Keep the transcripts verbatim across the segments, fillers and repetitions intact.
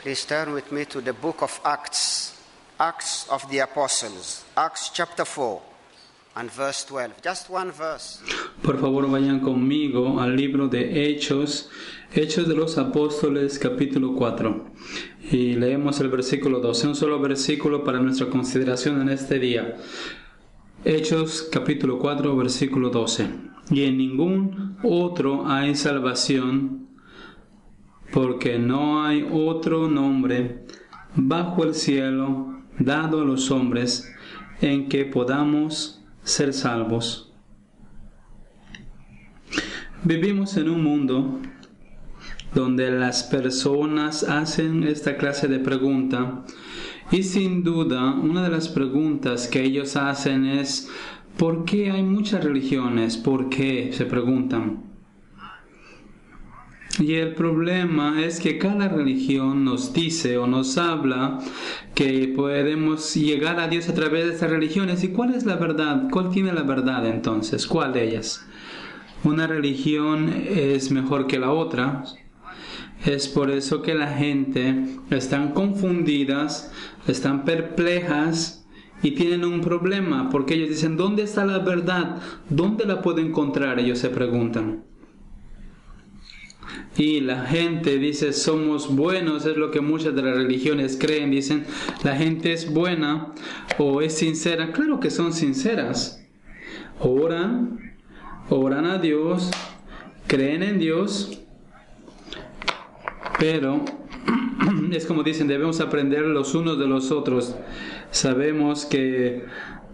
Please turn with me to the book of Acts, Acts of the Apostles, Acts chapter four and verse twelve. Just one verse. Por favor, vayan conmigo al libro de Hechos, Hechos de los Apóstoles, capítulo cuatro. Y leemos el versículo doce, un solo versículo para nuestra consideración en este día. Hechos, capítulo cuatro, versículo doce. Y en ningún otro hay salvación, porque no hay otro nombre bajo el cielo dado a los hombres en que podamos ser salvos. Vivimos en un mundo donde las personas hacen esta clase de pregunta, y sin duda una de las preguntas que ellos hacen es ¿por qué hay muchas religiones? ¿Por qué? Se preguntan. Y el problema es que cada religión nos dice o nos habla que podemos llegar a Dios a través de estas religiones. ¿Y cuál es la verdad? ¿Cuál tiene la verdad entonces? ¿Cuál de ellas? ¿Una religión es mejor que la otra? Es por eso que la gente están confundidas, están perplejas y tienen un problema, porque ellos dicen, ¿dónde está la verdad? ¿Dónde la puedo encontrar? Ellos se preguntan. Y la gente dice, somos buenos, es lo que muchas de las religiones creen, dicen, la gente es buena o es sincera. Claro que son sinceras. Oran, oran a Dios, creen en Dios, pero es como dicen, debemos aprender los unos de los otros. Sabemos que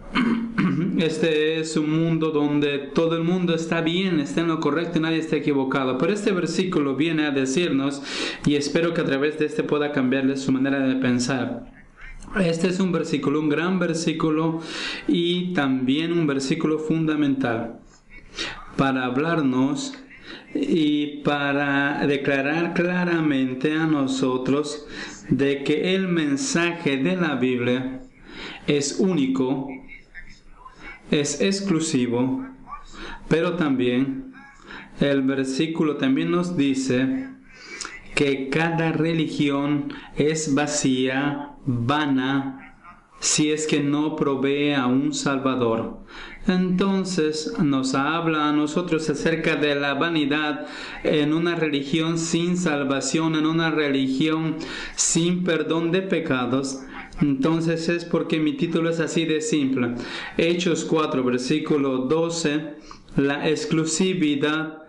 este es un mundo donde todo el mundo está bien, está en lo correcto y nadie está equivocado. Pero este versículo viene a decirnos, y espero que a través de este pueda cambiarle su manera de pensar. Este es un versículo, un gran versículo y también un versículo fundamental para hablarnos y para declarar claramente a nosotros de que el mensaje de la Biblia es único, es exclusivo, pero también el versículo también nos dice que cada religión es vacía, vana, si es que no provee a un Salvador. Entonces nos habla a nosotros acerca de la vanidad en una religión sin salvación, en una religión sin perdón de pecados. Entonces es porque mi título es así de simple. Hechos cuatro, versículo doce, la exclusividad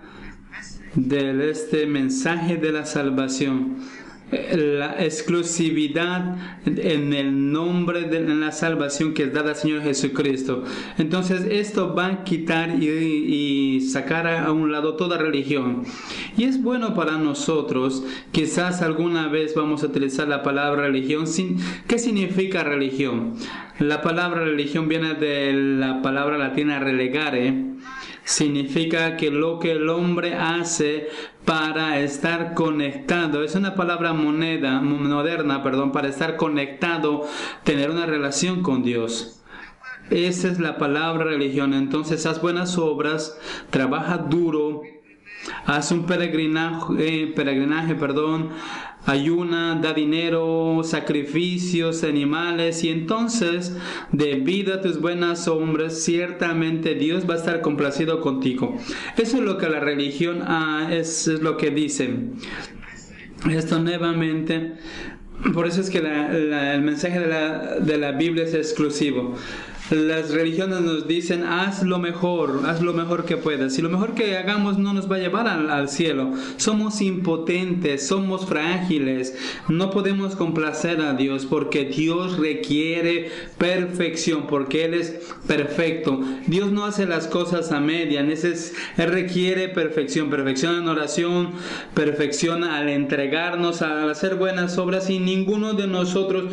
de este mensaje de la salvación. La exclusividad en el nombre de la salvación que es dada al Señor Jesucristo. Entonces esto va a quitar y, y sacar a un lado toda religión. Y es bueno para nosotros, quizás alguna vez vamos a utilizar la palabra religión. ¿Qué significa religión? La palabra religión viene de la palabra latina relegare. Significa que lo que el hombre hace para estar conectado, es una palabra moneda, moderna, perdón, para estar conectado, tener una relación con Dios. Esa es la palabra religión. Entonces haz buenas obras, trabaja duro, haz un peregrinaje, eh, peregrinaje, perdón, ayuna, da dinero, sacrificios, animales, y entonces, debido a tus buenas obras, ciertamente Dios va a estar complacido contigo. Eso es lo que la religión ah, es, es lo que dicen. Esto nuevamente, por eso es que la, la, el mensaje de la, de la Biblia es exclusivo. Las religiones nos dicen, haz lo mejor, haz lo mejor que puedas. Y lo mejor que hagamos no nos va a llevar al, al cielo. Somos impotentes, somos frágiles. No podemos complacer a Dios porque Dios requiere perfección, porque Él es perfecto. Dios no hace las cosas a medias, es, Él requiere perfección. Perfección en oración, perfección al entregarnos, al hacer buenas obras. Y ninguno de nosotros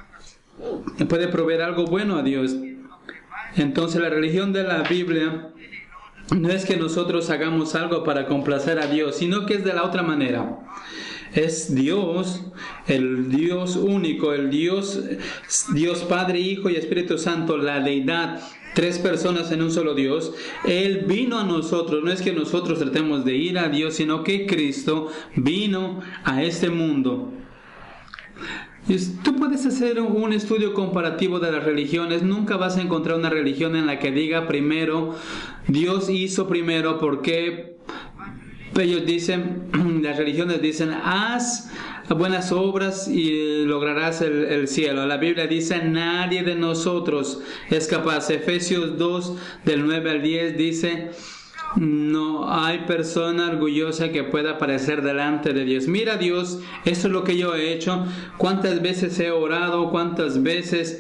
puede proveer algo bueno a Dios. Entonces la religión de la Biblia no es que nosotros hagamos algo para complacer a Dios, sino que es de la otra manera. Es Dios, el Dios único, el Dios, Dios Padre, Hijo y Espíritu Santo, la deidad, tres personas en un solo Dios. Él vino a nosotros, no es que nosotros tratemos de ir a Dios, sino que Cristo vino a este mundo Tú puedes hacer un estudio comparativo de las religiones. Nunca vas a encontrar una religión en la que diga primero, Dios hizo primero, porque ellos dicen, las religiones dicen, haz buenas obras y lograrás el, el cielo. La Biblia dice, nadie de nosotros es capaz. Efesios dos, del nueve al diez dice, no hay persona orgullosa que pueda aparecer delante de Dios. Mira, Dios, esto es lo que yo he hecho. Cuántas veces he orado, cuántas veces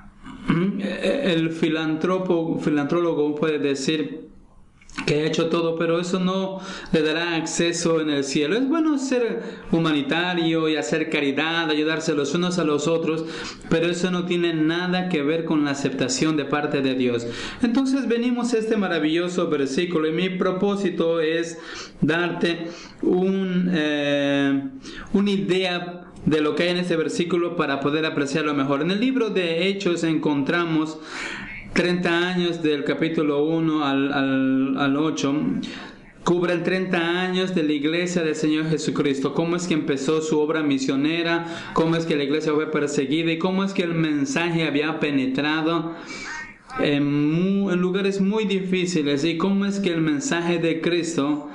el filántropo, filantrólogo puede decir que ha hecho todo, pero eso no le dará acceso en el cielo. Es bueno ser humanitario y hacer caridad, ayudarse los unos a los otros, pero eso no tiene nada que ver con la aceptación de parte de Dios. Entonces venimos a este maravilloso versículo y mi propósito es darte un, eh, una idea de lo que hay en este versículo para poder apreciarlo mejor. En el libro de Hechos encontramos treinta años del capítulo uno al, al, al ocho, cubren treinta años de la iglesia del Señor Jesucristo, cómo es que empezó su obra misionera, cómo es que la iglesia fue perseguida y cómo es que el mensaje había penetrado en, muy, en lugares muy difíciles, y cómo es que el mensaje de Cristo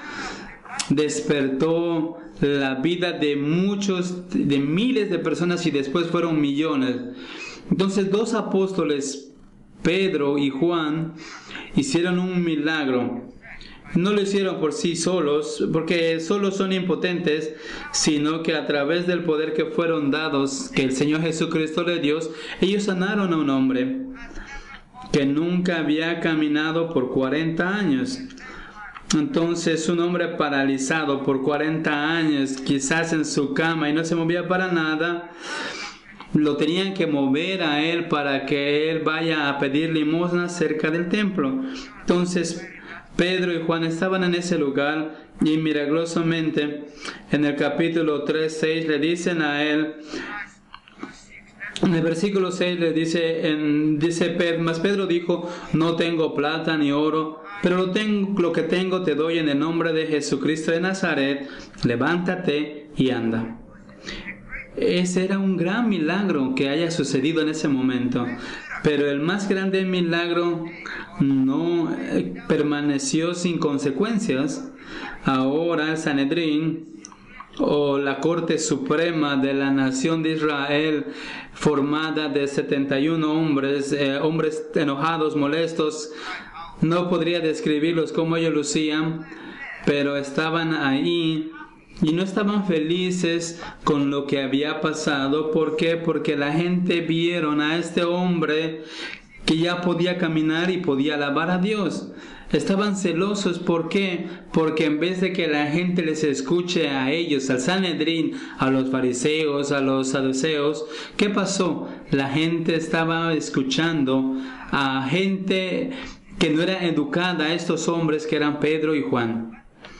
despertó la vida de muchos, de miles de personas, y después fueron millones. Entonces dos apóstoles, Pedro y Juan, hicieron un milagro. No lo hicieron por sí solos, porque solos son impotentes, sino que a través del poder que fueron dados, que el Señor Jesucristo le dio, ellos sanaron a un hombre que nunca había caminado por cuarenta años. Entonces, un hombre paralizado por cuarenta años, quizás en su cama y no se movía para nada, lo tenían que mover a él para que él vaya a pedir limosna cerca del templo. Entonces Pedro y Juan estaban en ese lugar y milagrosamente en el capítulo tres, seis le dicen a él, en el versículo seis le dice, en, dice Pedro, mas Pedro dijo, no tengo plata ni oro, pero lo, tengo, lo que tengo te doy en el nombre de Jesucristo de Nazaret, levántate y anda. Ese era un gran milagro que haya sucedido en ese momento, pero el más grande milagro no eh, permaneció sin consecuencias. Ahora el Sanedrín, o la Corte Suprema de la Nación de Israel, formada de setenta y uno hombres, eh, hombres enojados, molestos, no podría describirlos como ellos lucían, pero estaban ahí y no estaban felices con lo que había pasado. ¿Por qué? Porque la gente vieron a este hombre que ya podía caminar y podía alabar a Dios. Estaban celosos. ¿Por qué? Porque en vez de que la gente les escuche a ellos, al Sanedrín, a los fariseos, a los saduceos, ¿qué pasó? La gente estaba escuchando a gente que no era educada, a estos hombres que eran Pedro y Juan.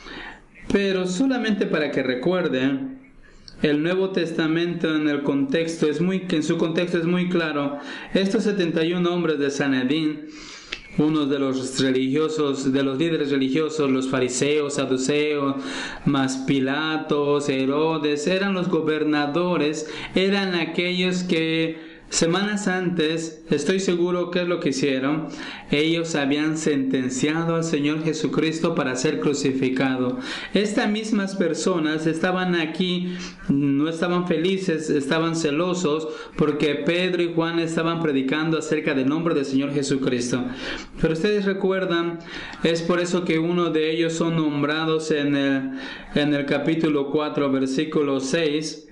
Pero solamente para que recuerden, el Nuevo Testamento en el contexto es muy, en su contexto es muy claro. Estos setenta y uno hombres de Sanedrín, unos de los religiosos, de los líderes religiosos, los fariseos, saduceos, más Pilatos, Herodes, eran los gobernadores, eran aquellos que semanas antes, estoy seguro que es lo que hicieron, ellos habían sentenciado al Señor Jesucristo para ser crucificado. Estas mismas personas estaban aquí, no estaban felices, estaban celosos porque Pedro y Juan estaban predicando acerca del nombre del Señor Jesucristo. Pero ustedes recuerdan, es por eso que uno de ellos son nombrados en el, en el capítulo cuatro, versículo seis.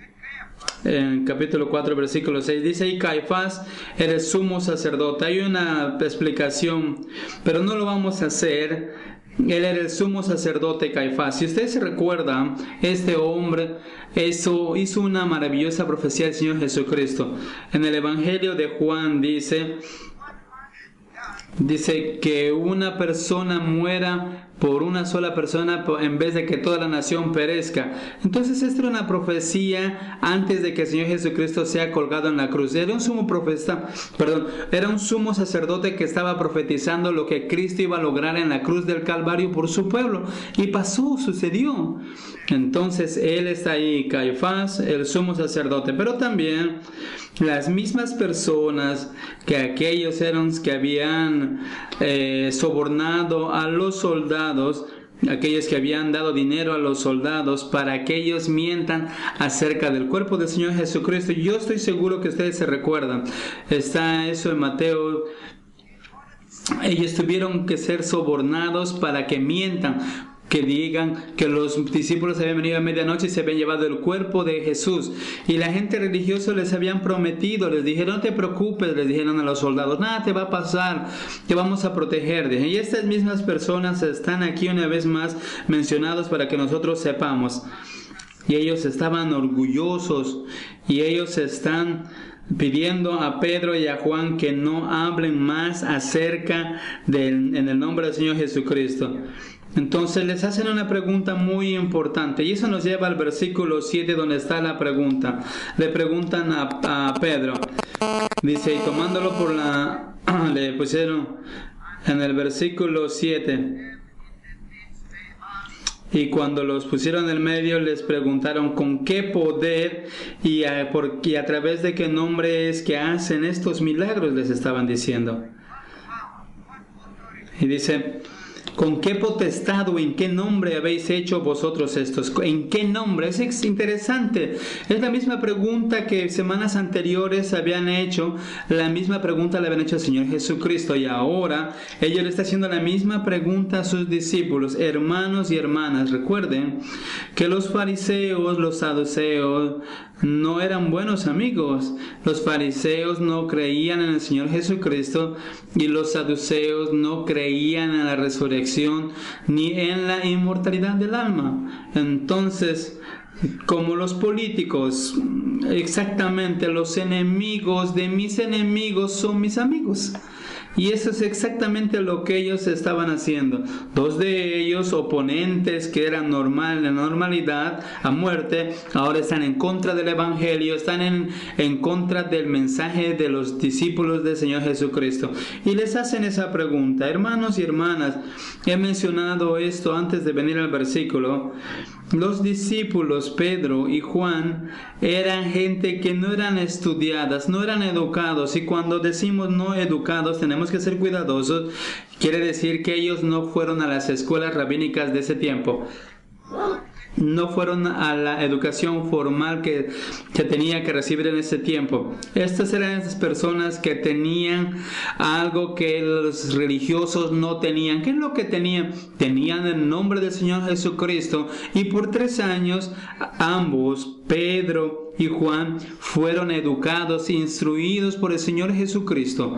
En capítulo cuatro, versículo seis, dice, y Caifás era el sumo sacerdote. Hay una explicación, pero no lo vamos a hacer. Él era el sumo sacerdote Caifás. Si ustedes se recuerdan, este hombre eso, hizo una maravillosa profecía del Señor Jesucristo. En el Evangelio de Juan dice, dice que una persona muera por una sola persona en vez de que toda la nación perezca. Entonces esta era una profecía antes de que el Señor Jesucristo sea colgado en la cruz. Era un sumo profeta, perdón, era un sumo sacerdote que estaba profetizando lo que Cristo iba a lograr en la cruz del Calvario por su pueblo. Y pasó, sucedió. Entonces él está ahí, Caifás, el sumo sacerdote, pero también las mismas personas que aquellos eran que habían eh, sobornado a los soldados, aquellos que habían dado dinero a los soldados para que ellos mientan acerca del cuerpo del Señor Jesucristo. Yo estoy seguro que ustedes se recuerdan, está eso en Mateo. Ellos tuvieron que ser sobornados para que mientan, que digan que los discípulos habían venido a medianoche y se habían llevado el cuerpo de Jesús. Y la gente religiosa les habían prometido, les dijeron, no te preocupes, les dijeron a los soldados, nada te va a pasar, te vamos a proteger. Y estas mismas personas están aquí una vez más mencionados para que nosotros sepamos. Y ellos estaban orgullosos y ellos están pidiendo a Pedro y a Juan que no hablen más acerca del, en el nombre del Señor Jesucristo. Entonces les hacen una pregunta muy importante y eso nos lleva al versículo siete donde está la pregunta. Le preguntan a, a Pedro, dice, y tomándolo por la... le pusieron en el versículo siete, y cuando los pusieron en el medio les preguntaron con qué poder y a, por, y a través de qué nombre es que hacen estos milagros, les estaban diciendo. Y dice, ¿con qué potestad o en qué nombre habéis hecho vosotros estos? ¿En qué nombre? Es interesante. Es la misma pregunta que semanas anteriores habían hecho. La misma pregunta le habían hecho al Señor Jesucristo. Y ahora ellos le están haciendo la misma pregunta a sus discípulos. Hermanos y hermanas, recuerden que los fariseos, los saduceos, no eran buenos amigos. Los fariseos no creían en el Señor Jesucristo y los saduceos no creían en la resurrección ni en la inmortalidad del alma. Entonces, como los políticos, exactamente los enemigos de mis enemigos son mis amigos. Y eso es exactamente lo que ellos estaban haciendo. Dos de ellos, oponentes que eran normal, en la normalidad, a muerte, ahora están en contra del Evangelio, están en, en contra del mensaje de los discípulos del Señor Jesucristo. Y les hacen esa pregunta. Hermanos y hermanas, he mencionado esto antes de venir al versículo. Los discípulos Pedro y Juan eran gente que no eran estudiadas, no eran educados, y cuando decimos no educados tenemos que ser cuidadosos. Quiere decir que ellos no fueron a las escuelas rabínicas de ese tiempo, no fueron a la educación formal que, que tenía que recibir en ese tiempo. Estas eran esas personas que tenían algo que los religiosos no tenían. ¿Qué es lo que tenían? Tenían el nombre del Señor Jesucristo, y por tres años ambos, Pedro y Juan, fueron educados e instruidos por el Señor Jesucristo.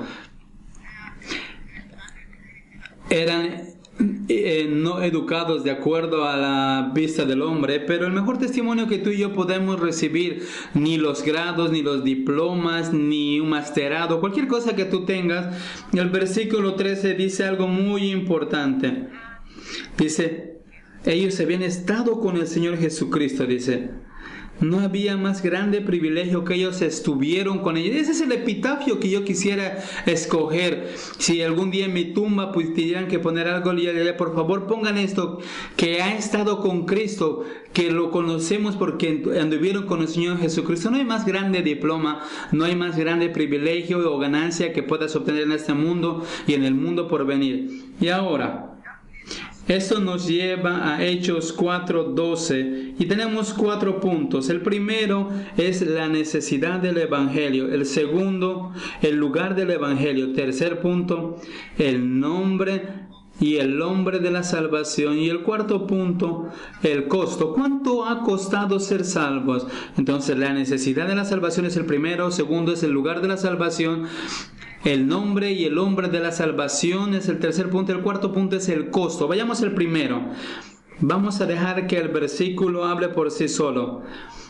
Eran Eh, no educados de acuerdo a la vista del hombre, pero el mejor testimonio que tú y yo podemos recibir, ni los grados, ni los diplomas, ni un masterado, cualquier cosa que tú tengas. El versículo trece dice algo muy importante. Dice, ellos habían estado con el Señor Jesucristo, dice. No había más grande privilegio que ellos estuvieron con ellos. Ese es el epitafio que yo quisiera escoger. Si algún día en mi tumba pues tuvieran que poner algo, le diría, por favor pongan esto, que ha estado con Cristo, que lo conocemos porque anduvieron con el Señor Jesucristo. No hay más grande diploma, no hay más grande privilegio o ganancia que puedas obtener en este mundo y en el mundo por venir. Y ahora, esto nos lleva a Hechos cuatro doce y tenemos cuatro puntos. El primero es la necesidad del Evangelio. El segundo, el lugar del Evangelio. Tercer punto, el nombre y el nombre de la salvación. Y el cuarto punto, el costo. ¿Cuánto ha costado ser salvos? Entonces, la necesidad de la salvación es el primero. Segundo es el lugar de la salvación. El nombre y el hombre de la salvación es el tercer punto. El cuarto punto es el costo. Vayamos al primero. Vamos a dejar que el versículo hable por sí solo.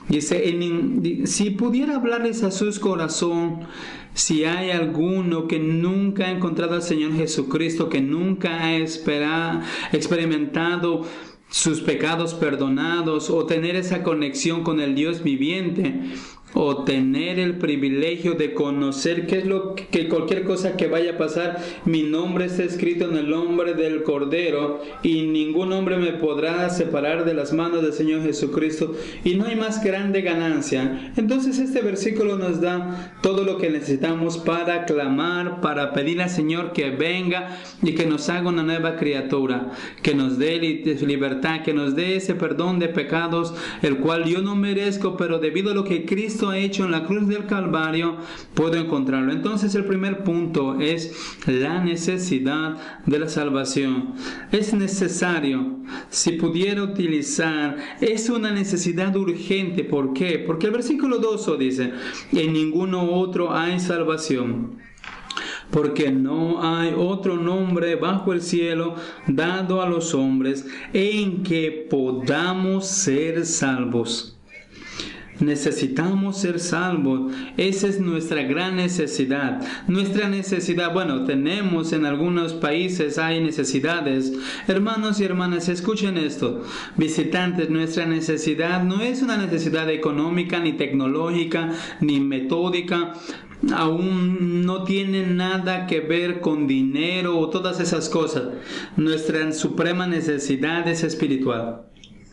Dice, en, si pudiera hablarles a sus corazones, si hay alguno que nunca ha encontrado al Señor Jesucristo, que nunca ha esperado, experimentado sus pecados perdonados, o tener esa conexión con el Dios viviente, o tener el privilegio de conocer qué es lo que cualquier cosa que vaya a pasar, mi nombre está escrito en el nombre del Cordero y ningún hombre me podrá separar de las manos del Señor Jesucristo, y no hay más grande ganancia. Entonces este versículo nos da todo lo que necesitamos para clamar, para pedir al Señor que venga y que nos haga una nueva criatura, que nos dé libertad, que nos dé ese perdón de pecados, el cual yo no merezco, pero debido a lo que Cristo ha hecho en la cruz del Calvario, puedo encontrarlo. Entonces el primer punto es la necesidad de la salvación. Es necesario, si pudiera utilizar, es una necesidad urgente. ¿Por qué? Porque el versículo dos dice, en ninguno otro hay salvación, porque no hay otro nombre bajo el cielo dado a los hombres en que podamos ser salvos. Necesitamos ser salvos. Esa es nuestra gran necesidad. Nuestra necesidad, bueno, tenemos en algunos países, hay necesidades. Hermanos y hermanas, escuchen esto. Visitantes, nuestra necesidad no es una necesidad económica, ni tecnológica, ni metódica. Aún no tiene nada que ver con dinero o todas esas cosas. Nuestra suprema necesidad es espiritual.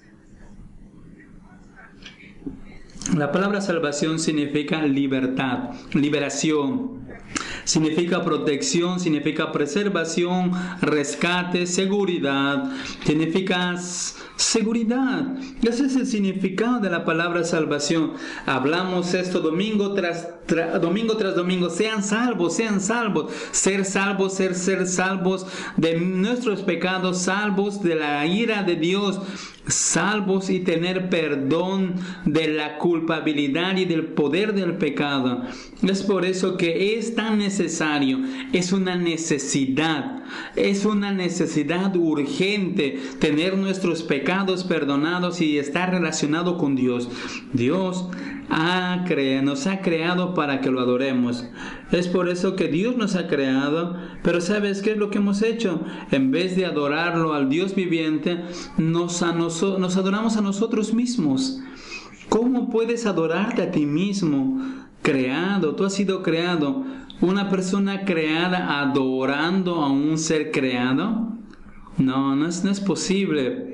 La palabra salvación significa libertad, liberación, significa protección, significa preservación, rescate, seguridad, significa seguridad. Ese es el significado de la palabra salvación. Hablamos esto domingo tras, tra, domingo tras domingo. Sean salvos, sean salvos. Ser salvos, ser, ser salvos de nuestros pecados, salvos de la ira de Dios, salvos y tener perdón de la culpabilidad y del poder del pecado. Es por eso que es tan necesario, es una necesidad, es una necesidad urgente tener nuestros pecados perdonados y estar relacionado con Dios. Dios ha cre- nos ha creado para que lo adoremos. Es por eso que Dios nos ha creado, pero ¿sabes qué es lo que hemos hecho? En vez de adorarlo al Dios viviente, nos, a noso- nos adoramos a nosotros mismos. ¿Cómo puedes adorarte a ti mismo? Creado, tú has sido creado. ¿Una persona creada adorando a un ser creado? No, no es, no es posible.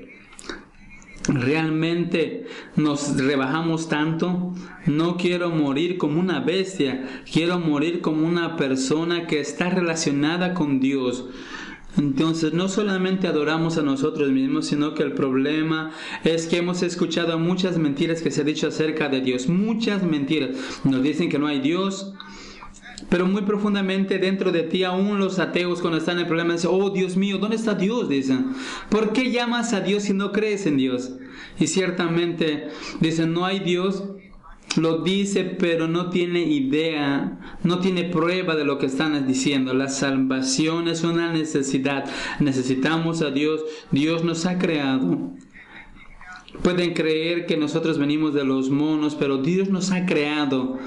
Realmente nos rebajamos tanto. No quiero morir como una bestia, quiero morir como una persona que está relacionada con Dios. Entonces no solamente adoramos a nosotros mismos, sino que el problema es que hemos escuchado muchas mentiras que se ha dicho acerca de Dios. Muchas mentiras. Nos dicen que no hay Dios, pero muy profundamente dentro de ti, aún los ateos cuando están en el problema dicen, oh Dios mío, ¿dónde está Dios? Dicen, ¿por qué llamas a Dios si no crees en Dios? Y ciertamente dicen, no hay Dios. Lo dice, pero no tiene idea, no tiene prueba de lo que están diciendo. La salvación es una necesidad. Necesitamos a Dios. Dios nos ha creado. Pueden creer que nosotros venimos de los monos, pero Dios nos ha creado.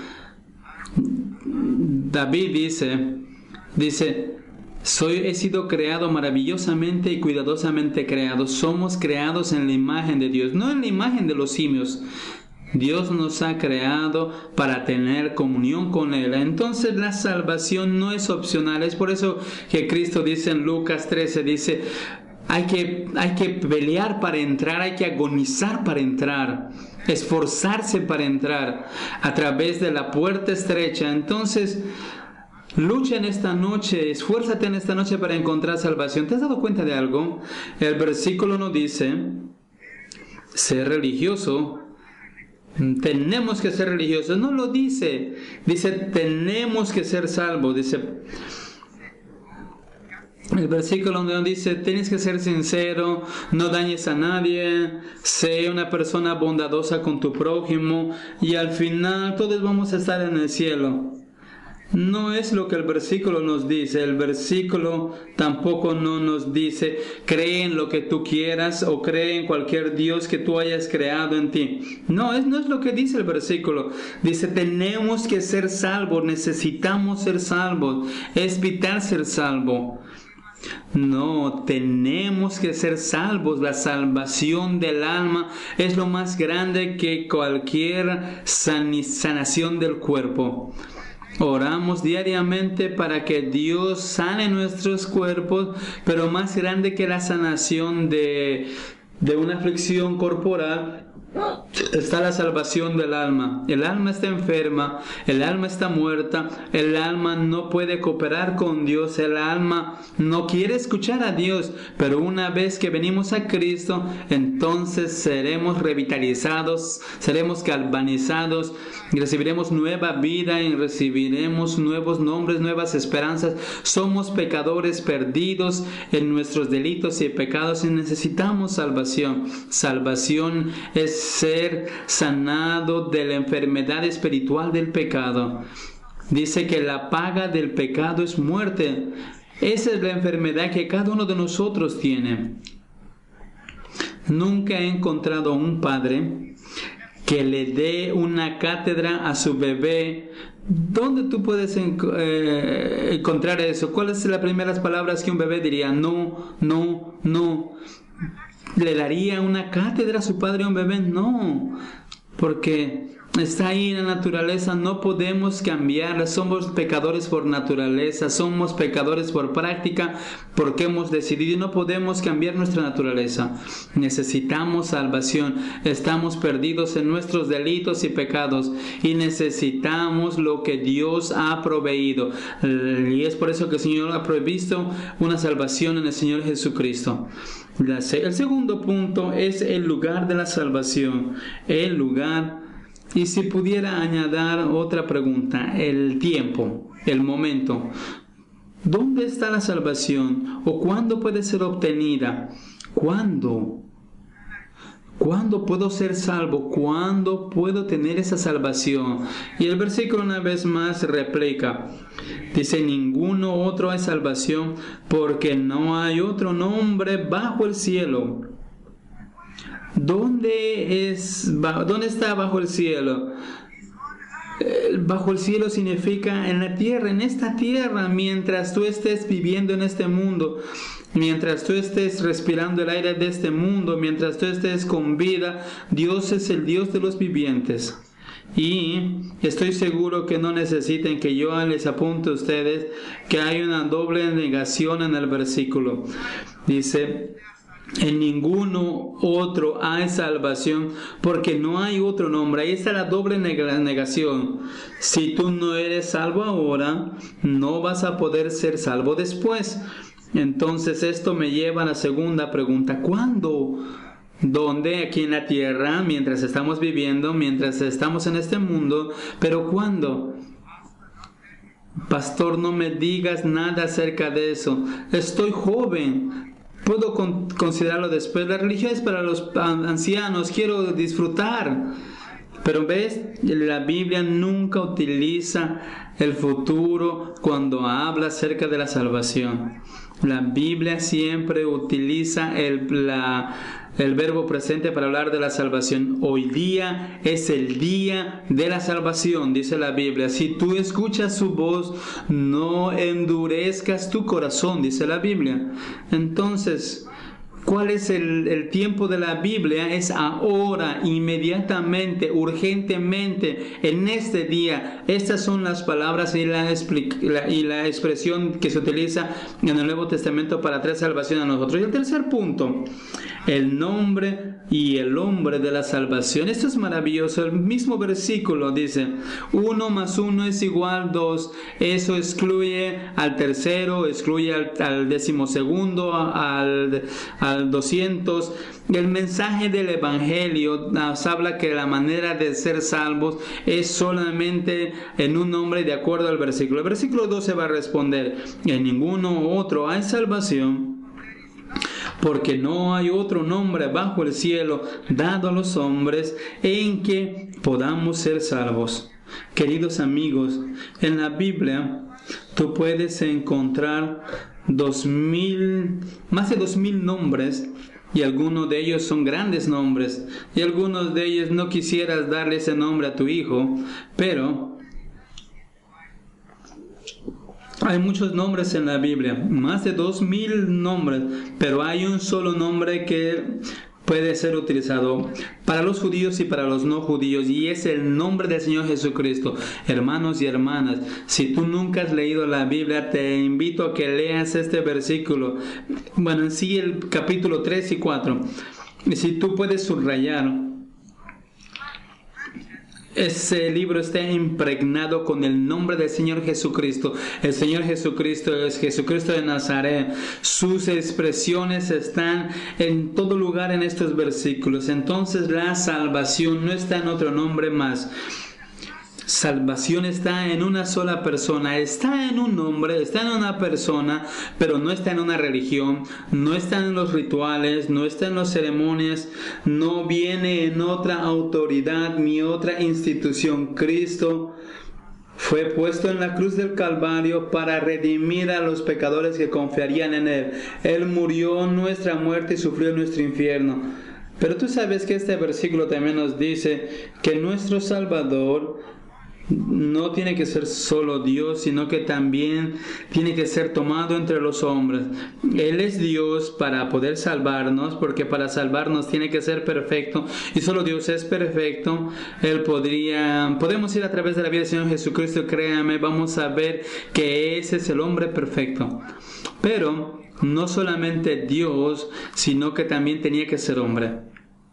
David dice, dice, soy, he sido creado maravillosamente y cuidadosamente creado. Somos creados en la imagen de Dios, no en la imagen de los simios. Dios nos ha creado para tener comunión con Él. Entonces la salvación no es opcional. Es por eso que Cristo dice en Lucas trece, dice, hay que, hay que pelear para entrar, hay que agonizar para entrar, esforzarse para entrar a través de la puerta estrecha. Entonces, lucha en esta noche, esfuérzate en esta noche para encontrar salvación. ¿Te has dado cuenta de algo? El versículo no dice, ser religioso. Tenemos que ser religiosos. No lo dice. Dice, tenemos que ser salvos. Dice, el versículo donde dice, tienes que ser sincero, no dañes a nadie, sé una persona bondadosa con tu prójimo y al final todos vamos a estar en el cielo. No es lo que el versículo nos dice. El versículo tampoco no nos dice cree en lo que tú quieras o cree en cualquier Dios que tú hayas creado en ti. No, es, no es lo que dice el versículo. Dice tenemos que ser salvos, necesitamos ser salvos. Es vital ser salvo. No, tenemos que ser salvos. La salvación del alma es lo más grande que cualquier san- sanación del cuerpo. Oramos diariamente para que Dios sane nuestros cuerpos, pero más grande que la sanación de, de una aflicción corporal está la salvación del alma. El alma está enferma, el alma está muerta, el alma no puede cooperar con Dios, el alma no quiere escuchar a Dios, pero una vez que venimos a Cristo, entonces seremos revitalizados, seremos galvanizados, y recibiremos nueva vida y recibiremos nuevos nombres, nuevas esperanzas. Somos pecadores perdidos en nuestros delitos y pecados y necesitamos salvación. Salvación es ser sanado de la enfermedad espiritual del pecado. Dice que la paga del pecado es muerte. Esa es la enfermedad que cada uno de nosotros tiene. Nunca he encontrado un padre que le dé una cátedra a su bebé. ¿Dónde tú puedes eh, encontrar eso? ¿Cuáles son las primeras palabras que un bebé diría? No, no, no. ¿Le daría una cátedra a su padre a un bebé? No, porque está ahí en la naturaleza, no podemos cambiarla. Somos pecadores por naturaleza, somos pecadores por práctica, porque hemos decidido y no podemos cambiar nuestra naturaleza. Necesitamos salvación, estamos perdidos en nuestros delitos y pecados y necesitamos lo que Dios ha proveído. Y es por eso que el Señor ha provisto una salvación en el Señor Jesucristo. El segundo punto es el lugar de la salvación, el lugar. Y si pudiera añadir otra pregunta, el tiempo, el momento. ¿Dónde está la salvación? ¿O cuándo puede ser obtenida? ¿Cuándo? ¿Cuándo puedo ser salvo? ¿Cuándo puedo tener esa salvación? Y el versículo una vez más replica. Dice, ninguno otro hay salvación porque no hay otro nombre bajo el cielo. ¿Dónde es, dónde está bajo el cielo? Bajo el cielo significa en la tierra, en esta tierra, mientras tú estés viviendo en este mundo, mientras tú estés respirando el aire de este mundo, mientras tú estés con vida, Dios es el Dios de los vivientes. Y estoy seguro que no necesiten que yo les apunte a ustedes que hay una doble negación en el versículo. Dice, en ninguno otro hay salvación porque no hay otro nombre. Ahí está la doble negación. Si tú no eres salvo ahora, no vas a poder ser salvo después. Entonces esto me lleva a la segunda pregunta. ¿Cuándo? ¿Dónde? Aquí en la tierra, mientras estamos viviendo, mientras estamos en este mundo. ¿Pero cuándo? Pastor, no me digas nada acerca de eso. Estoy joven. Puedo con- considerarlo después. La religión es para los ancianos. Quiero disfrutar. Pero ves, la Biblia nunca utiliza el futuro cuando habla acerca de la salvación. La Biblia siempre utiliza el, la, el verbo presente para hablar de la salvación. Hoy día es el día de la salvación, dice la Biblia. Si tú escuchas su voz, no endurezcas tu corazón, dice la Biblia. Entonces, ¿cuál es el, el tiempo de la Biblia? Es ahora, inmediatamente, urgentemente, en este día. Estas son las palabras y la, la, y la expresión que se utiliza en el Nuevo Testamento para traer salvación a nosotros. Y el tercer punto, el nombre y el hombre de la salvación. Esto es maravilloso. El mismo versículo dice, uno más uno es igual dos. Eso excluye al tercero, excluye al, al decimosegundo, al, al doscientos. El mensaje del Evangelio nos habla que la manera de ser salvos es solamente en un nombre de acuerdo al versículo. El versículo doce va a responder, en ninguno otro hay salvación, porque no hay otro nombre bajo el cielo dado a los hombres en que podamos ser salvos. Queridos amigos, en la Biblia tú puedes encontrar dos mil, más de dos mil nombres, y algunos de ellos son grandes nombres, y algunos de ellos no quisieras darle ese nombre a tu hijo, pero hay muchos nombres en la Biblia, más de dos mil nombres, pero hay un solo nombre que puede ser utilizado para los judíos y para los no judíos, y es el nombre del Señor Jesucristo. Hermanos y hermanas, si tú nunca has leído la Biblia, te invito a que leas este versículo, bueno, en sí el capítulo tres y cuatro, y si tú puedes subrayar, ese libro está impregnado con el nombre del Señor Jesucristo. El Señor Jesucristo es Jesucristo de Nazaret. Sus expresiones están en todo lugar en estos versículos. Entonces la salvación no está en otro nombre más. Salvación está en una sola persona, está en un nombre, está en una persona, pero no está en una religión, no está en los rituales, no está en las ceremonias, no viene en otra autoridad ni otra institución. Cristo fue puesto en la cruz del Calvario para redimir a los pecadores que confiarían en Él. Él murió nuestra muerte y sufrió nuestro infierno. Pero tú sabes que este versículo también nos dice que nuestro Salvador no tiene que ser solo Dios, sino que también tiene que ser tomado entre los hombres. Él es Dios para poder salvarnos, porque para salvarnos tiene que ser perfecto, y solo Dios es perfecto. Él podría, podemos ir a través de la vida del Señor Jesucristo, créame, vamos a ver que ese es el hombre perfecto. Pero no solamente Dios, sino que también tenía que ser hombre.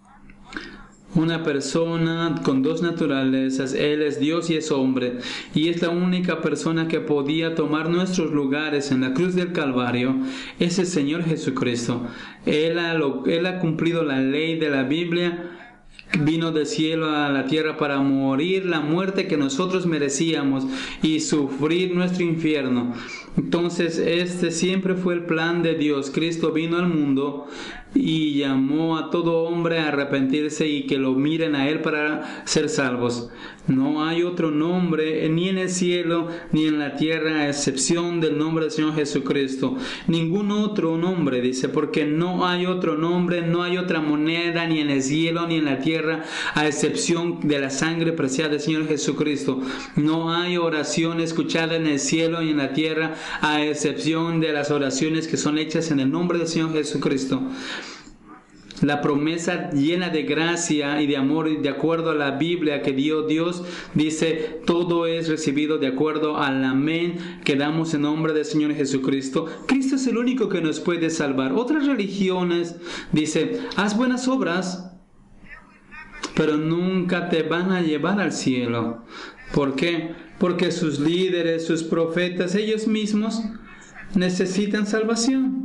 Una persona con dos naturalezas. Él es Dios y es hombre, y es la única persona que podía tomar nuestros lugares en la cruz del Calvario. Es el Señor Jesucristo. Él ha, él ha cumplido la ley de la Biblia. Vino del cielo a la tierra para morir la muerte que nosotros merecíamos y sufrir nuestro infierno. Entonces este siempre fue el plan de Dios. Cristo vino al mundo y llamó a todo hombre a arrepentirse y que lo miren a Él para ser salvos. No hay otro nombre ni en el cielo ni en la tierra a excepción del nombre del Señor Jesucristo. Ningún otro nombre, dice, porque no hay otro nombre, no hay otra moneda ni en el cielo ni en la tierra a excepción de la sangre preciada del Señor Jesucristo. No hay oración escuchada en el cielo y en la tierra a excepción de las oraciones que son hechas en el nombre del Señor Jesucristo. La promesa llena de gracia y de amor, de acuerdo a la Biblia que dio Dios, dice, todo es recibido de acuerdo al amén que damos en nombre del Señor Jesucristo. Cristo es el único que nos puede salvar. Otras religiones dicen, haz buenas obras, pero nunca te van a llevar al cielo. ¿Por qué? Porque sus líderes, sus profetas, ellos mismos necesitan salvación.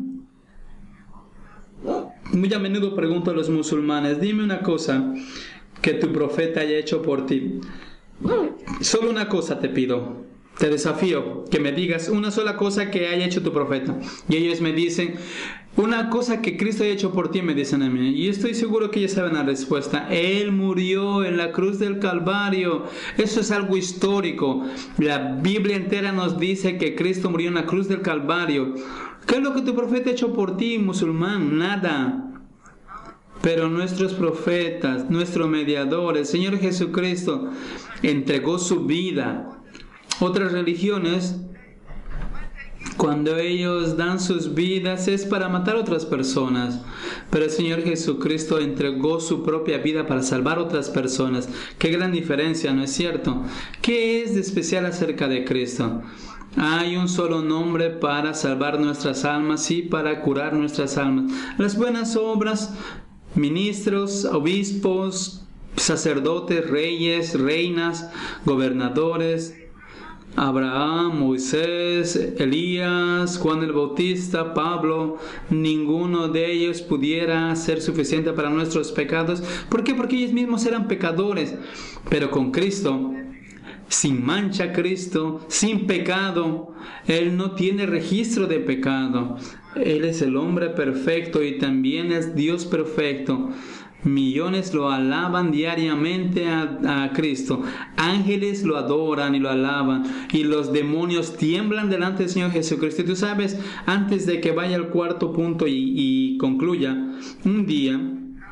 Muy a menudo pregunto a los musulmanes, dime una cosa que tu profeta haya hecho por ti. Solo una cosa te pido, te desafío, que me digas una sola cosa que haya hecho tu profeta. Y ellos me dicen, una cosa que Cristo haya hecho por ti, me dicen a mí. Y estoy seguro que ellos saben la respuesta. Él murió en la cruz del Calvario. Eso es algo histórico. La Biblia entera nos dice que Cristo murió en la cruz del Calvario. ¿Qué es lo que tu profeta ha hecho por ti, musulmán? Nada. Pero nuestros profetas, nuestro mediador, el Señor Jesucristo, entregó su vida. Otras religiones, cuando ellos dan sus vidas es para matar a otras personas, pero el Señor Jesucristo entregó su propia vida para salvar a otras personas. Qué gran diferencia, ¿no es cierto? ¿Qué es de especial acerca de Cristo? Hay un solo nombre para salvar nuestras almas y para curar nuestras almas. Las buenas obras, ministros, obispos, sacerdotes, reyes, reinas, gobernadores, Abraham, Moisés, Elías, Juan el Bautista, Pablo, ninguno de ellos pudiera ser suficiente para nuestros pecados. ¿Por qué? Porque ellos mismos eran pecadores. Pero con Cristo, sin mancha Cristo, sin pecado, Él no tiene registro de pecado. Él es el hombre perfecto y también es Dios perfecto. Millones lo alaban diariamente a, a Cristo. Ángeles lo adoran y lo alaban. Y los demonios tiemblan delante del Señor Jesucristo. Y tú sabes, antes de que vaya al cuarto punto y, y concluya, un día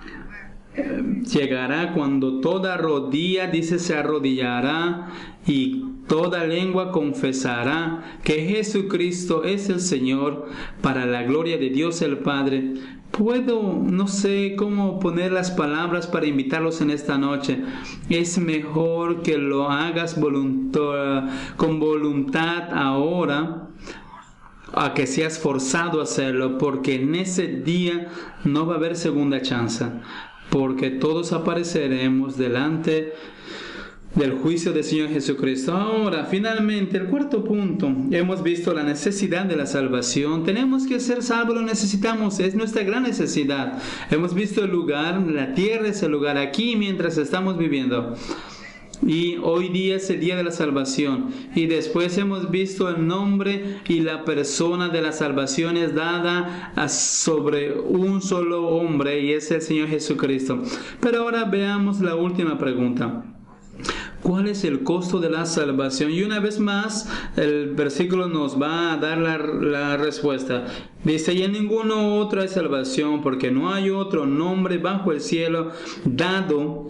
eh, llegará cuando toda rodilla, dice, se arrodillará y toda lengua confesará que Jesucristo es el Señor, para la gloria de Dios el Padre. Puedo, no sé cómo poner las palabras para invitarlos en esta noche. Es mejor que lo hagas voluntad, con voluntad ahora, a que seas forzado a hacerlo, porque en ese día no va a haber segunda chance, porque todos apareceremos delante del juicio del Señor Jesucristo. Ahora, finalmente, el cuarto punto. Hemos visto la necesidad de la salvación. Tenemos que ser salvos, lo necesitamos. Es nuestra gran necesidad. Hemos visto el lugar, la tierra es el lugar aquí mientras estamos viviendo. Y hoy día es el día de la salvación. Y después hemos visto el nombre y la persona de la salvación es dada a sobre un solo hombre, y es el Señor Jesucristo. Pero ahora veamos la última pregunta. ¿Cuál es el costo de la salvación? Y una vez más, el versículo nos va a dar la, la respuesta. Dice, y en ninguno otro hay salvación, porque no hay otro nombre bajo el cielo dado,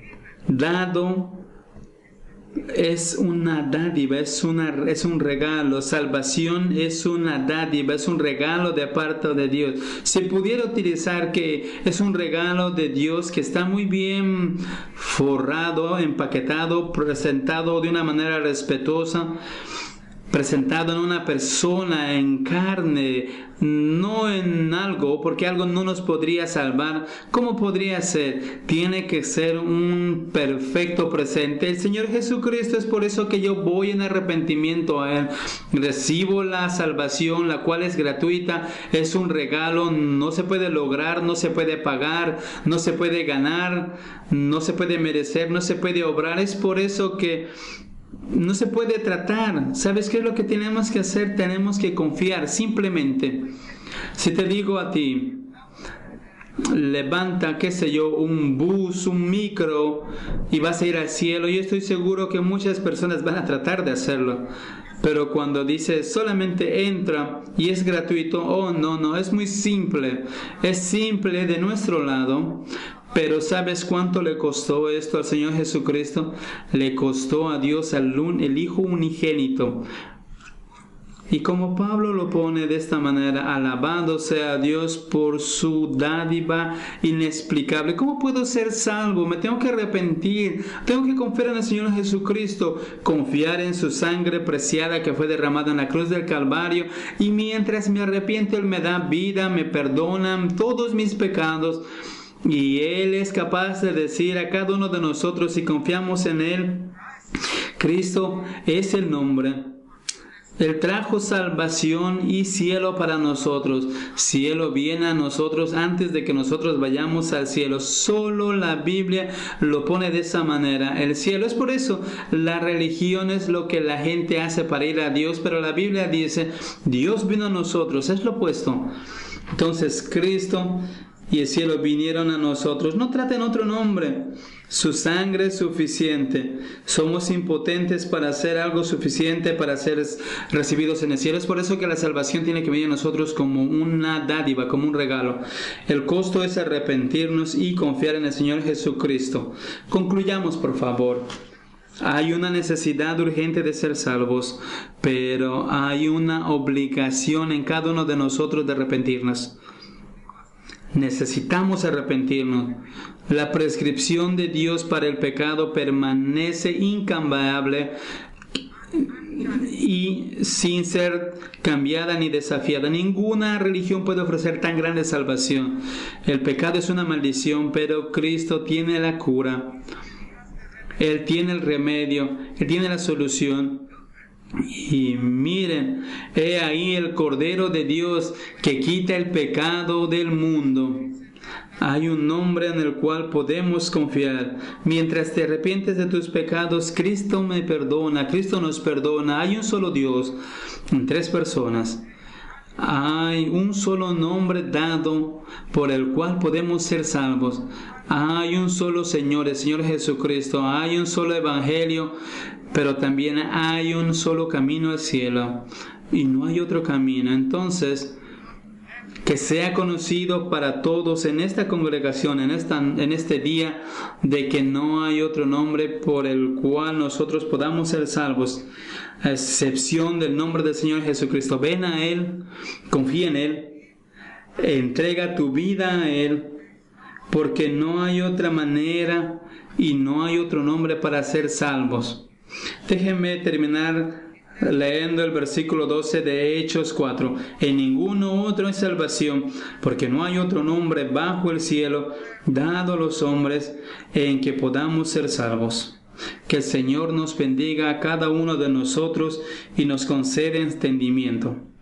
dado, es una dádiva, es, una, es un regalo. Salvación es una dádiva, es un regalo de parte de Dios. Se pudiera utilizar que es un regalo de Dios que está muy bien forrado, empaquetado, presentado de una manera respetuosa, presentado en una persona, en carne, no en algo, porque algo no nos podría salvar. ¿Cómo podría ser? Tiene que ser un perfecto presente. El Señor Jesucristo, es por eso que yo voy en arrepentimiento a Él. Recibo la salvación, la cual es gratuita, es un regalo, no se puede lograr, no se puede pagar, no se puede ganar, no se puede merecer, no se puede obrar. Es por eso que no se puede tratar. ¿Sabes qué es lo que tenemos que hacer? Tenemos que confiar simplemente. Si te digo a ti, levanta, qué sé yo, un bus, un micro y vas a ir al cielo, yo estoy seguro que muchas personas van a tratar de hacerlo. Pero cuando dice solamente entra y es gratuito, oh no, no, es muy simple. Es simple de nuestro lado. Pero ¿sabes cuánto le costó esto al Señor Jesucristo? Le costó a Dios el Hijo unigénito. Y como Pablo lo pone de esta manera, alabado sea Dios por su dádiva inexplicable. ¿Cómo puedo ser salvo? Me tengo que arrepentir, tengo que confiar en el Señor Jesucristo, confiar en su sangre preciada que fue derramada en la cruz del Calvario, y mientras me arrepiento, Él me da vida, me perdona todos mis pecados. Y Él es capaz de decir a cada uno de nosotros, si confiamos en Él, Cristo es el nombre. Él trajo salvación y cielo para nosotros. Cielo viene a nosotros antes de que nosotros vayamos al cielo. Solo la Biblia lo pone de esa manera. El cielo es por eso. La religión es lo que la gente hace para ir a Dios, pero la Biblia dice, Dios vino a nosotros. Es lo opuesto. Entonces Cristo y el cielo vinieron a nosotros. No traten otro nombre. Su sangre es suficiente. Somos impotentes para hacer algo suficiente para ser recibidos en el cielo. Es por eso que la salvación tiene que venir a nosotros como una dádiva, como un regalo. El costo es arrepentirnos y confiar en el Señor Jesucristo. Concluyamos, por favor. Hay una necesidad urgente de ser salvos, pero hay una obligación en cada uno de nosotros de arrepentirnos. Necesitamos arrepentirnos. La prescripción de Dios para el pecado permanece incambiable y sin ser cambiada ni desafiada. Ninguna religión puede ofrecer tan grande salvación. El pecado es una maldición, pero Cristo tiene la cura. Él tiene el remedio, Él tiene la solución. Y miren, he ahí el Cordero de Dios que quita el pecado del mundo. Hay un nombre en el cual podemos confiar. Mientras te arrepientes de tus pecados, Cristo me perdona, Cristo nos perdona. Hay un solo Dios, en tres personas. Hay un solo nombre dado por el cual podemos ser salvos. Hay un solo Señor, el Señor Jesucristo. Hay un solo Evangelio, pero también hay un solo camino al cielo. Y no hay otro camino. Entonces, que sea conocido para todos en esta congregación, en, esta, en este día, de que no hay otro nombre por el cual nosotros podamos ser salvos, a excepción del nombre del Señor Jesucristo. Ven a Él, confía en Él, entrega tu vida a Él, porque no hay otra manera y no hay otro nombre para ser salvos. Déjenme terminar leyendo el versículo doce de Hechos cuatro. En ninguno otro hay salvación, porque no hay otro nombre bajo el cielo dado a los hombres en que podamos ser salvos. Que el Señor nos bendiga a cada uno de nosotros y nos conceda entendimiento.